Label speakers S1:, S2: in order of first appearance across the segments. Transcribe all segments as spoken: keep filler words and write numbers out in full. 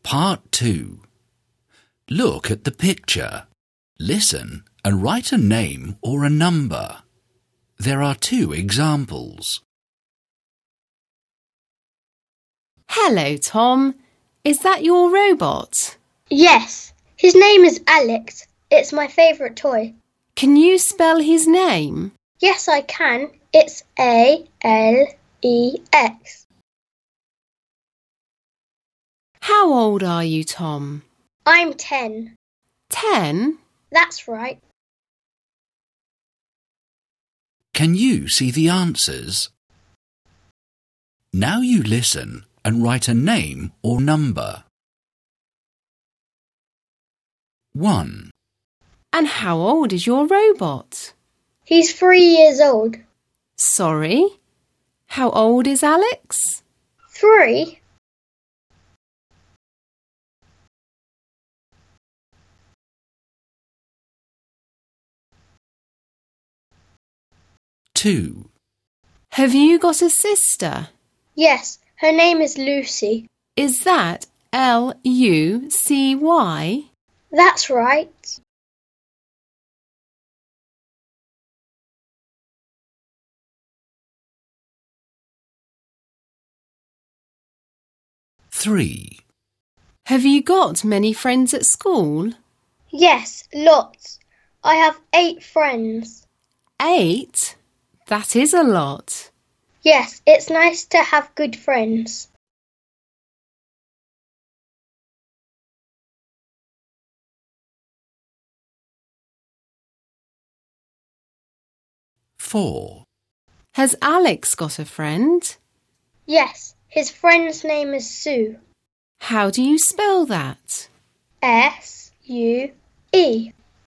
S1: Part two. Look at the picture. Listen and write a name or a number. There are two examples.
S2: Hello, Tom. Is that your robot?
S3: Yes. His name is Alex. It's my favourite toy.
S2: Can you spell his name?
S3: Yes, I can. It's A L E X.
S2: How old are you, Tom?
S3: I'm ten.
S2: Ten?
S3: That's right.
S1: Can you see the answers? Now you listen and write a name or number. One.
S2: And how old is your robot?
S3: He's three years old.
S2: Sorry? How old is Alex?
S3: Three?
S1: Two.
S2: Have you got a sister?
S3: Yes, her name is Lucy.
S2: Is that L U C Y?
S3: That's right.
S1: Three.
S2: Have you got many friends at school?
S3: Yes, lots. I have eight friends.
S2: Eight? That is a lot.
S3: Yes, it's nice to have good friends.
S1: Four.
S2: Has Alex got a friend?
S3: Yes, his friend's name is Sue.
S2: How do you spell that?
S3: S U E.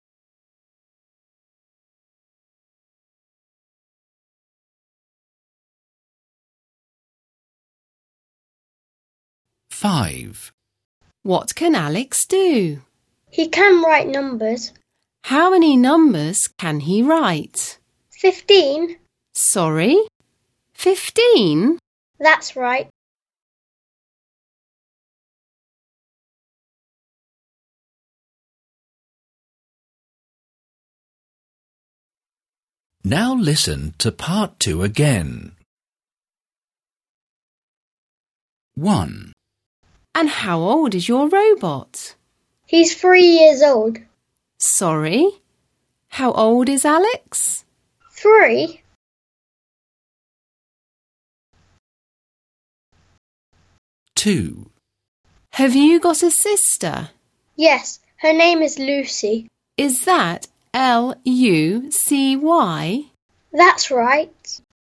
S1: Five.
S2: What can Alex do?
S3: He can write numbers.
S2: How many numbers can he write?
S3: Fifteen?
S2: Sorry? Fifteen?
S3: That's right.
S1: Now listen to part two again. One.
S2: And how old is your robot?
S3: He's three years old.
S2: Sorry? How old is Alex?
S3: Three?
S1: Two.
S2: Have you got a sister?
S3: Yes, her name is Lucy.
S2: Is that L U C Y?
S3: That's right.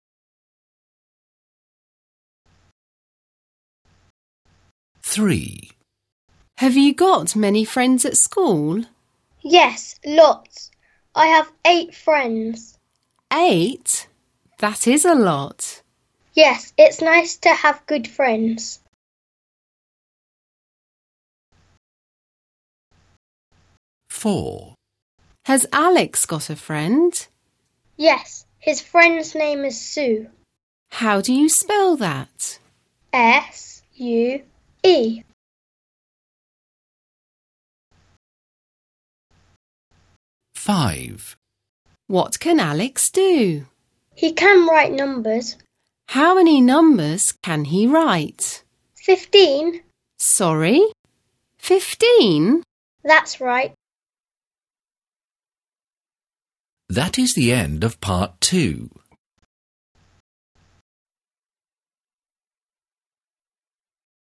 S1: Three.
S2: Have you got many friends at school?
S3: Yes, lots. I have eight friends.
S2: Eight? That is a lot.
S3: Yes, it's nice to have good friends.
S1: Four.
S2: Has Alex got a friend?
S3: Yes, his friend's name is Sue.
S2: How do you spell that?
S3: S U E.
S1: Five.
S2: What can Alex do?
S3: He can write numbers.
S2: How many numbers can he write?
S3: Fifteen?
S2: Sorry? Fifteen?
S3: That's right.
S1: That is the end of part two.